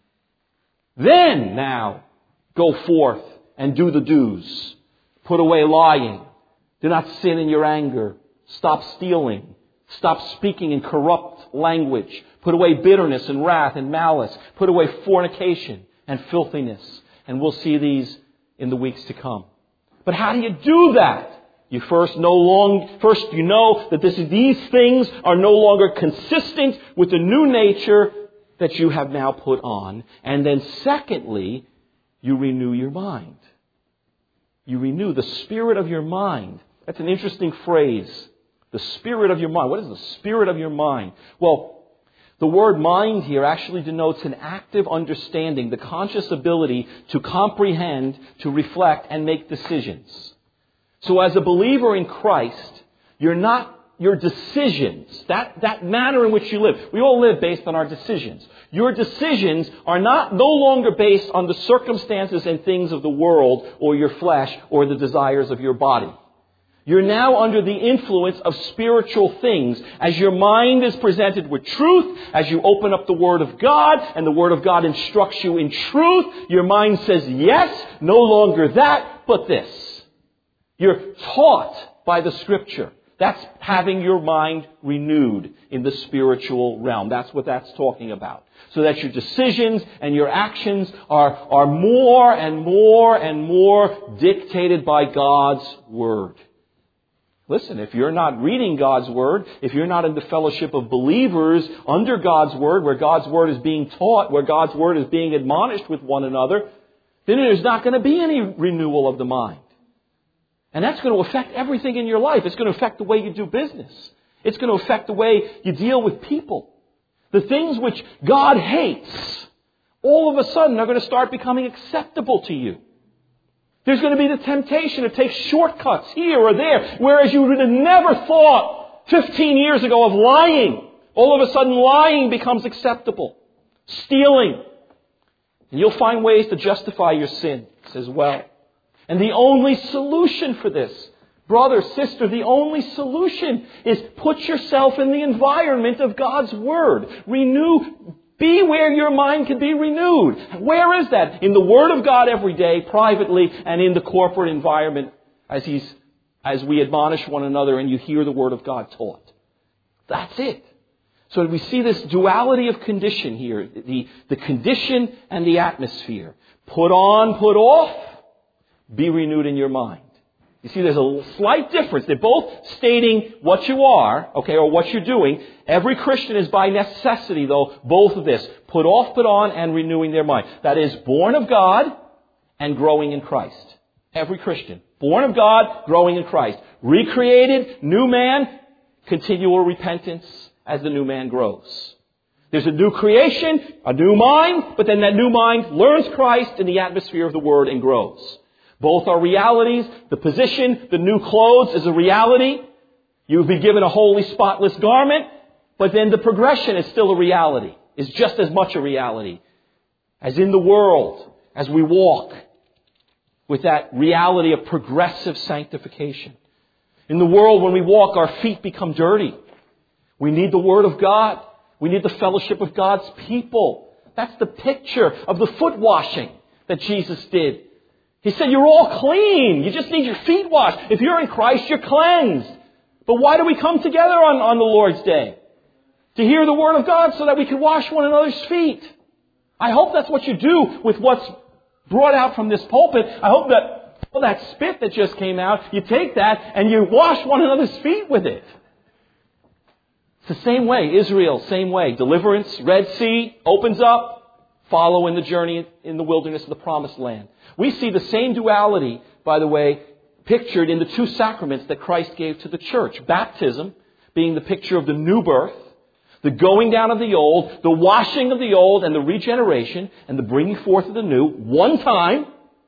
Then now, go forth and do the do's. Put away lying. Do not sin in your anger. Stop stealing. Stop speaking in corrupt language. Put away bitterness and wrath and malice. Put away fornication and filthiness. And we'll see these in the weeks to come. But how do you do that? You first you know that these things are no longer consistent with the new nature that you have now put on. And then secondly, you renew your mind. You renew the spirit of your mind. That's an interesting phrase. The spirit of your mind. What is the spirit of your mind? Well, the word mind here actually denotes an active understanding, the conscious ability to comprehend, to reflect, and make decisions. So as a believer in Christ, your decisions, that manner in which you live, we all live based on our decisions. Your decisions are no longer based on the circumstances and things of the world or your flesh or the desires of your body. You're now under the influence of spiritual things. As your mind is presented with truth, as you open up the Word of God, and the Word of God instructs you in truth, your mind says, yes, no longer that, but this. You're taught by the Scripture. That's having your mind renewed in the spiritual realm. That's what that's talking about. So that your decisions and your actions are more and more and more dictated by God's Word. Listen, if you're not reading God's Word, if you're not in the fellowship of believers under God's Word, where God's Word is being taught, where God's Word is being admonished with one another, then there's not going to be any renewal of the mind. And that's going to affect everything in your life. It's going to affect the way you do business. It's going to affect the way you deal with people. The things which God hates, all of a sudden are going to start becoming acceptable to you. There's going to be the temptation to take shortcuts here or there, whereas you would have never thought 15 years ago of lying. All of a sudden, lying becomes acceptable. Stealing. And you'll find ways to justify your sins as well. And the only solution for this, brother, sister, the only solution is put yourself in the environment of God's Word. Be where your mind can be renewed. Where is that? In the Word of God every day, privately, and in the corporate environment as we admonish one another and you hear the Word of God taught. That's it. So we see this duality of condition here, the condition and the atmosphere. Put on, put off, be renewed in your mind. You see, there's a slight difference. They're both stating what you are, or what you're doing. Every Christian is by necessity, though, both of this. Put off, put on, and renewing their mind. That is, born of God and growing in Christ. Every Christian. Born of God, growing in Christ. Recreated, new man, continual repentance as the new man grows. There's a new creation, a new mind, but then that new mind learns Christ in the atmosphere of the Word and grows. Both are realities. The position, the new clothes is a reality. You've been given a holy, spotless garment, but then the progression is still a reality. It's just as much a reality as in the world, as we walk with that reality of progressive sanctification. In the world, when we walk, our feet become dirty. We need the Word of God. We need the fellowship of God's people. That's the picture of the foot washing that Jesus did. He said, you're all clean. You just need your feet washed. If you're in Christ, you're cleansed. But why do we come together on the Lord's Day? To hear the Word of God so that we can wash one another's feet. I hope that's what you do with what's brought out from this pulpit. I hope that spit that just came out, you take that and you wash one another's feet with it. It's the same way. Israel, same way. Deliverance, Red Sea, opens up. Follow in the journey in the wilderness of the Promised Land. We see the same duality, by the way, pictured in the two sacraments that Christ gave to the church. Baptism being the picture of the new birth, the going down of the old, the washing of the old and the regeneration and the bringing forth of the new, one time.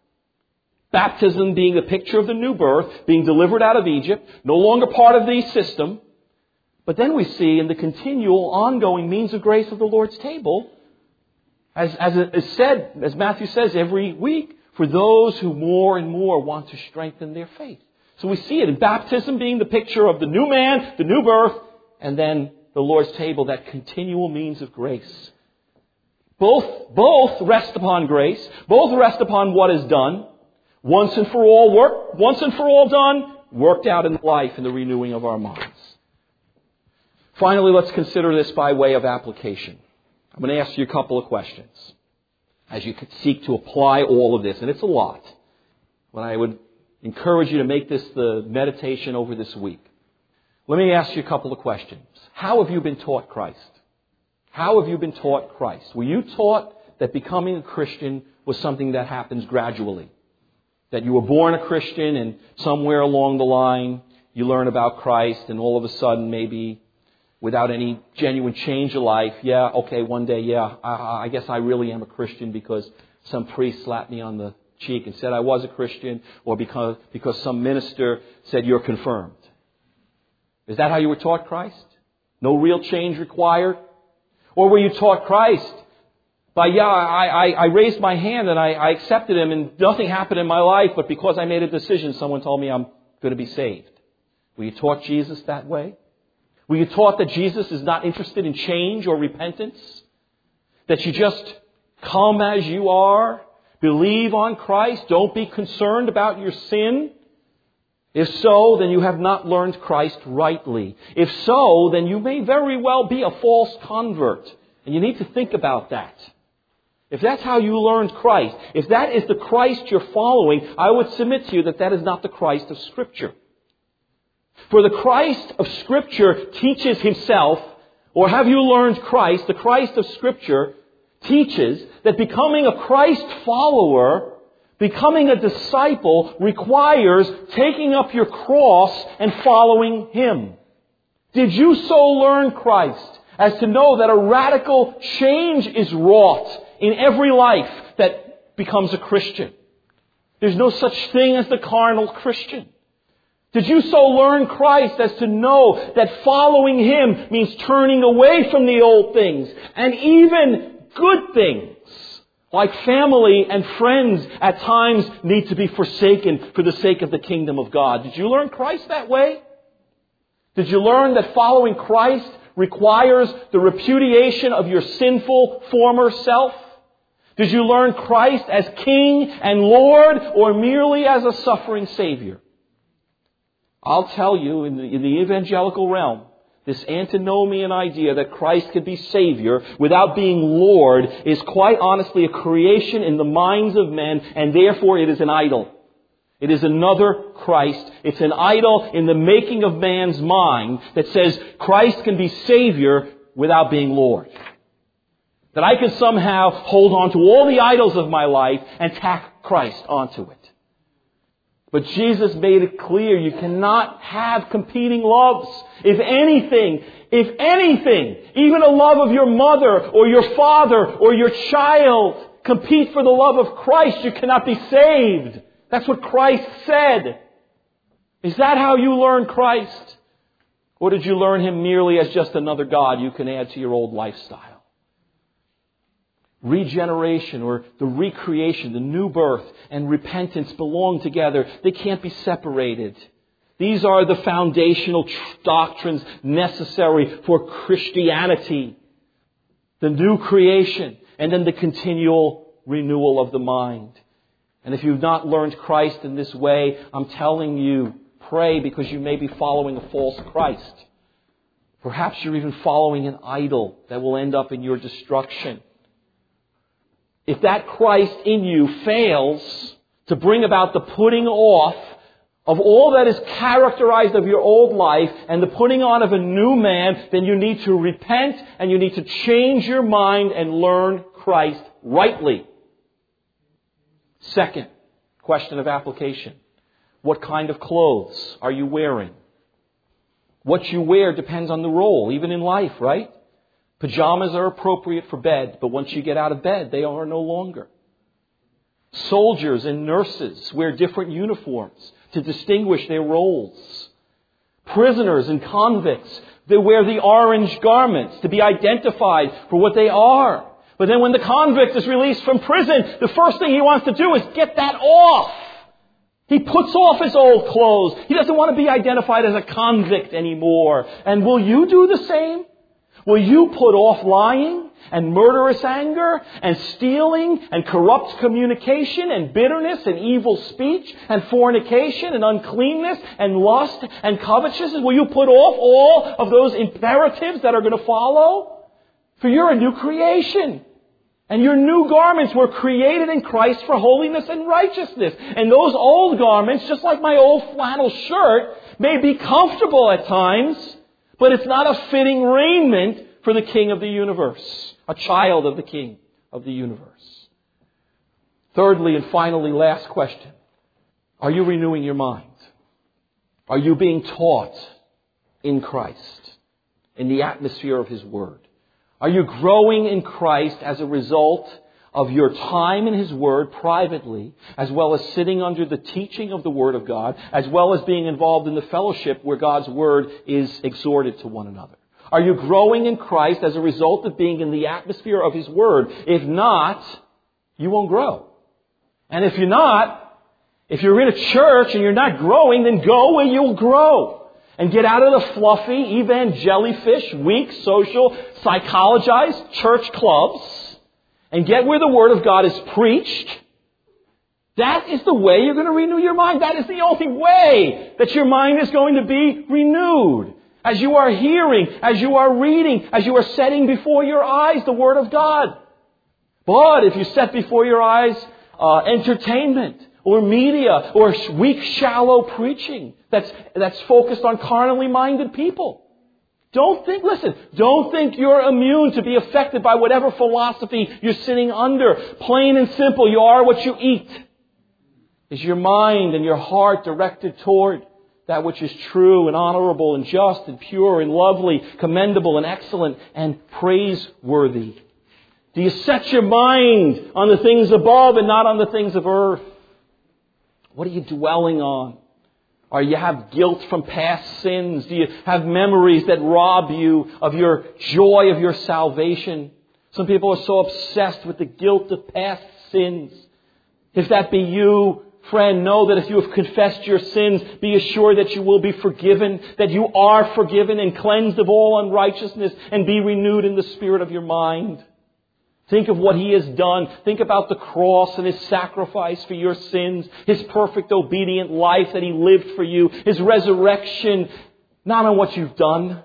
Baptism being the picture of the new birth, being delivered out of Egypt, no longer part of the system. But then we see in the continual, ongoing means of grace of the Lord's table, as is said, as Matthew says every week, for those who more and more want to strengthen their faith. So we see it in baptism being the picture of the new man, the new birth, and then the Lord's table, that continual means of grace. Both rest upon grace. Both rest upon what is done. Once and for all done, worked out in life in the renewing of our minds. Finally, let's consider this by way of application. I'm going to ask you a couple of questions as you seek to apply all of this. And it's a lot. But I would encourage you to make this the meditation over this week. Let me ask you a couple of questions. How have you been taught Christ? How have you been taught Christ? Were you taught that becoming a Christian was something that happens gradually? That you were born a Christian and somewhere along the line you learn about Christ and all of a sudden maybe without any genuine change of life, one day, I guess I really am a Christian because some priest slapped me on the cheek and said I was a Christian, or because some minister said you're confirmed. Is that how you were taught Christ? No real change required? Or were you taught Christ by, I raised my hand and I accepted Him and nothing happened in my life, but because I made a decision, someone told me I'm going to be saved. Were you taught Jesus that way? Were you taught that Jesus is not interested in change or repentance? That you just come as you are, believe on Christ, don't be concerned about your sin? If so, then you have not learned Christ rightly. If so, then you may very well be a false convert. And you need to think about that. If that's how you learned Christ, if that is the Christ you're following, I would submit to you that that is not the Christ of Scripture. For the Christ of Scripture teaches himself, or have you learned Christ? The Christ of Scripture teaches that becoming a Christ follower, becoming a disciple, requires taking up your cross and following Him. Did you so learn Christ as to know that a radical change is wrought in every life that becomes a Christian? There's no such thing as the carnal Christian. Did you so learn Christ as to know that following Him means turning away from the old things and even good things, like family and friends, at times need to be forsaken for the sake of the kingdom of God? Did you learn Christ that way? Did you learn that following Christ requires the repudiation of your sinful former self? Did you learn Christ as King and Lord, or merely as a suffering Savior? I'll tell you, in the evangelical realm, this antinomian idea that Christ could be Savior without being Lord is quite honestly a creation in the minds of men, and therefore it is an idol. It is another Christ. It's an idol in the making of man's mind that says Christ can be Savior without being Lord. That I can somehow hold on to all the idols of my life and tack Christ onto it. But Jesus made it clear you cannot have competing loves. If anything, even a love of your mother or your father or your child compete for the love of Christ, you cannot be saved. That's what Christ said. Is that how you learn Christ? Or did you learn Him merely as just another God you can add to your old lifestyle? Regeneration, or the recreation, the new birth, and repentance belong together. They can't be separated. These are the foundational doctrines necessary for Christianity. The new creation, and then the continual renewal of the mind. And if you've not learned Christ in this way, I'm telling you, pray, because you may be following a false Christ. Perhaps you're even following an idol that will end up in your destruction. If that Christ in you fails to bring about the putting off of all that is characterized of your old life and the putting on of a new man, then you need to repent and you need to change your mind and learn Christ rightly. Second, question of application. What kind of clothes are you wearing? What you wear depends on the role, even in life, right? Pajamas are appropriate for bed, but once you get out of bed, they are no longer. Soldiers and nurses wear different uniforms to distinguish their roles. Prisoners and convicts, they wear the orange garments to be identified for what they are. But then when the convict is released from prison, the first thing he wants to do is get that off. He puts off his old clothes. He doesn't want to be identified as a convict anymore. And will you do the same? Will you put off lying and murderous anger and stealing and corrupt communication and bitterness and evil speech and fornication and uncleanness and lust and covetousness? Will you put off all of those imperatives that are going to follow? For you're a new creation. And your new garments were created in Christ for holiness and righteousness. And those old garments, just like my old flannel shirt, may be comfortable at times, but it's not a fitting raiment for the King of the universe, a child of the King of the universe. Thirdly and finally, last question. Are you renewing your mind? Are you being taught in Christ, in the atmosphere of His Word? Are you growing in Christ as a result of your time in His Word privately, as well as sitting under the teaching of the Word of God, as well as being involved in the fellowship where God's Word is exhorted to one another? Are you growing in Christ as a result of being in the atmosphere of His Word? If not, you won't grow. And if you're not, if you're in a church and you're not growing, then go where you'll grow. And get out of the fluffy, evangelifish, weak, social, psychologized church clubs. And get where the Word of God is preached. That is the way you're going to renew your mind. That is the only way that your mind is going to be renewed. As you are hearing, as you are reading, as you are setting before your eyes the Word of God. But if you set before your eyes entertainment or media or weak, shallow preaching that's focused on carnally minded people. Don't think you're immune to be affected by whatever philosophy you're sitting under. Plain and simple, you are what you eat. Is your mind and your heart directed toward that which is true and honorable and just and pure and lovely, commendable and excellent and praiseworthy? Do you set your mind on the things above and not on the things of earth? What are you dwelling on? Or you have guilt from past sins? Do you have memories that rob you of your joy of your salvation? Some people are so obsessed with the guilt of past sins. If that be you, friend, know that if you have confessed your sins, be assured that you will be forgiven, that you are forgiven and cleansed of all unrighteousness, and be renewed in the spirit of your mind. Think of what He has done. Think about the cross and His sacrifice for your sins, His perfect obedient life that He lived for you, His resurrection, not on what you've done.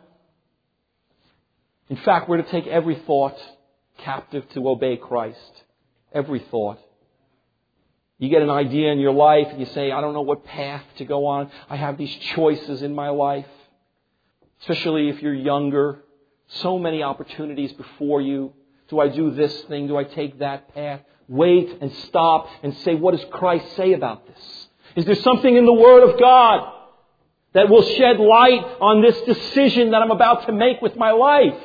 In fact, we're to take every thought captive to obey Christ. Every thought. You get an idea in your life and you say, I don't know what path to go on. I have these choices in my life. Especially if you're younger. So many opportunities before you. Do I do this thing? Do I take that path? Wait and stop and say, what does Christ say about this? Is there something in the Word of God that will shed light on this decision that I'm about to make with my life?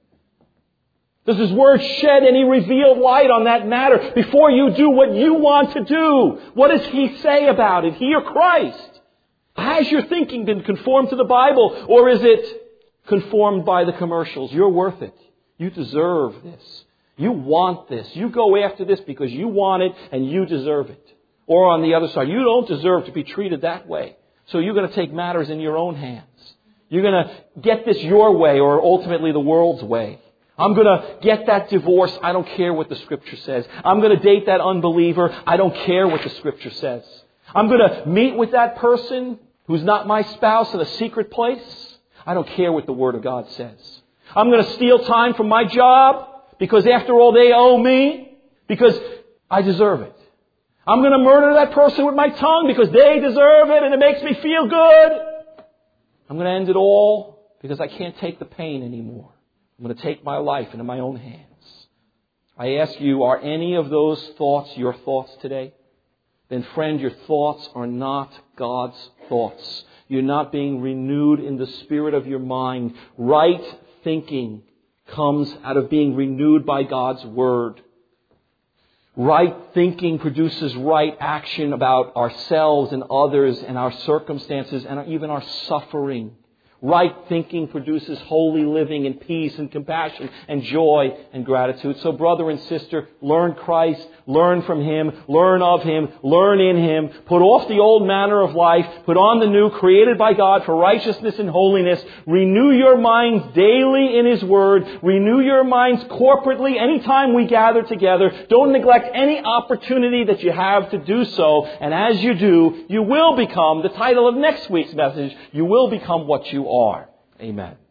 Does His Word shed any revealed light on that matter before you do what you want to do? What does He say about it? He or Christ? Has your thinking been conformed to the Bible, or is it conformed by the commercials? You're worth it. You deserve this. You want this. You go after this because you want it and you deserve it. Or on the other side, you don't deserve to be treated that way. So you're going to take matters in your own hands. You're going to get this your way or ultimately the world's way. I'm going to get that divorce. I don't care what the Scripture says. I'm going to date that unbeliever. I don't care what the Scripture says. I'm going to meet with that person who's not my spouse in a secret place. I don't care what the Word of God says. I'm going to steal time from my job because after all they owe me because I deserve it. I'm going to murder that person with my tongue because they deserve it and it makes me feel good. I'm going to end it all because I can't take the pain anymore. I'm going to take my life into my own hands. I ask you, are any of those thoughts your thoughts today? Then friend, your thoughts are not God's thoughts. You're not being renewed in the spirit of your mind. Right thinking comes out of being renewed by God's Word. Right thinking produces right action about ourselves and others and our circumstances and even our suffering. Right thinking produces holy living and peace and compassion and joy and gratitude. So brother and sister, learn Christ, learn from Him, learn of Him, learn in Him. Put off the old manner of life, put on the new created by God for righteousness and holiness. Renew your minds daily in His Word. Renew your minds corporately anytime we gather together. Don't neglect any opportunity that you have to do so. And as you do, you will become, the title of next week's message, you will become what you are. Amen.